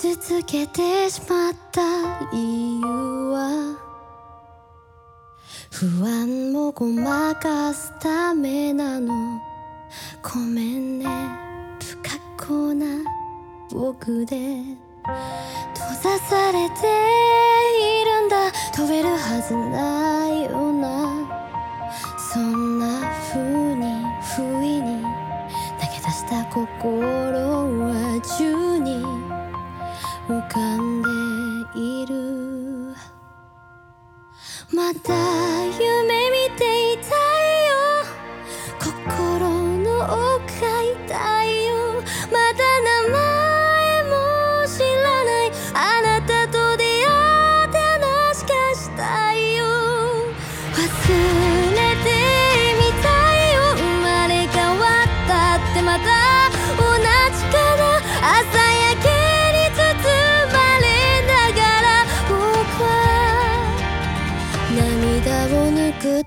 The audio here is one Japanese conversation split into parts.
傷つけてしまった理由は不安をごまかすためなの。ごめんね、不格好な僕で閉ざされているんだ。飛べるはずないような、そんな風に不意に投げ出した心は宙に浮かんでいる。まだ夢見ていたいよ、心の奥痛いよ。まだ名前も知らないあなたと出会って話がしたいよ。忘れてみたいよ、生まれ変わったってまた同じかな。朝焼けに包まれながら僕は涙を拭った。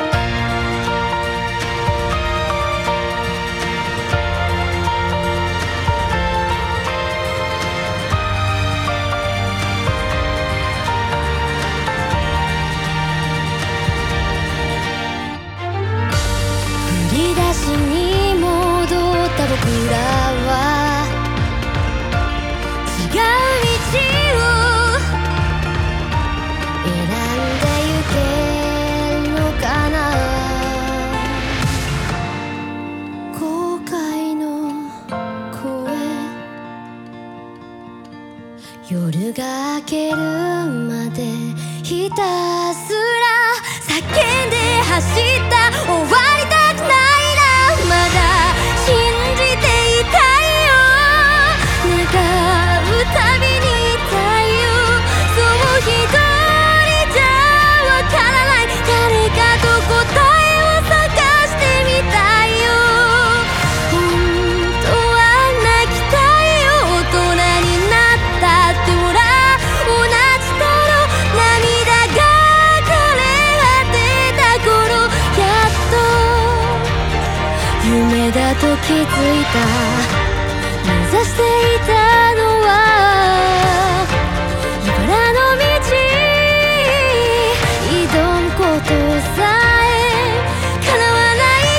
振り出しに戻った僕らは違う道を選んでゆけるのかな。後悔の声、夜が明けるまでひたすら叫んで走った。終わりたくないな、まだ信じていたいよ。願うたびにいたいよ。そう一人じゃわからない誰かと答えを探してみたいよ。本当は泣きたいよ、大人になったってほら同じだろ。涙が枯れ果てた頃、やっと夢だと気づいた。目指していたのは茨の道、挑むことさえ叶わない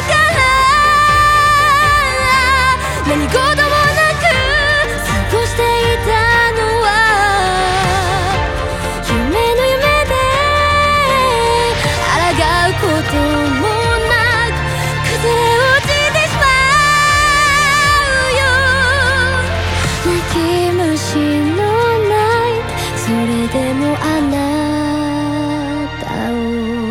から。何事もなく過ごしていたのは夢の夢で抗うこともなく崩れ落ちてしまうよ。泣き虫のナイト、それでもあなたを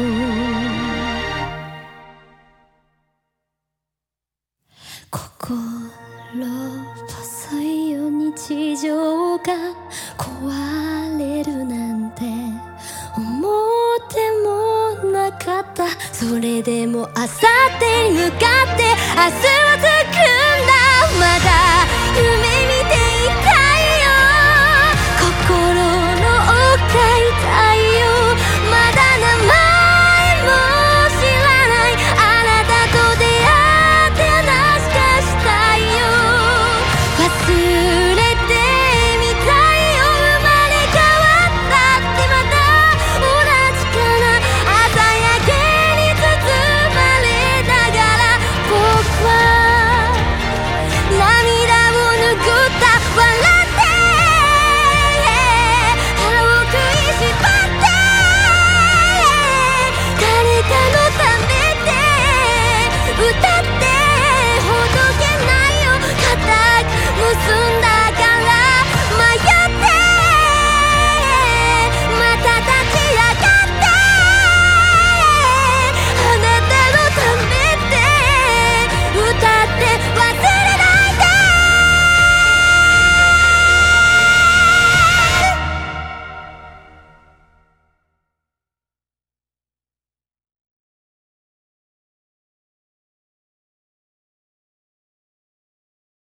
心細いよ、日常が壊れるなんて思ってもなかった。それでも明後日に向かって明日はつくんだ。まだ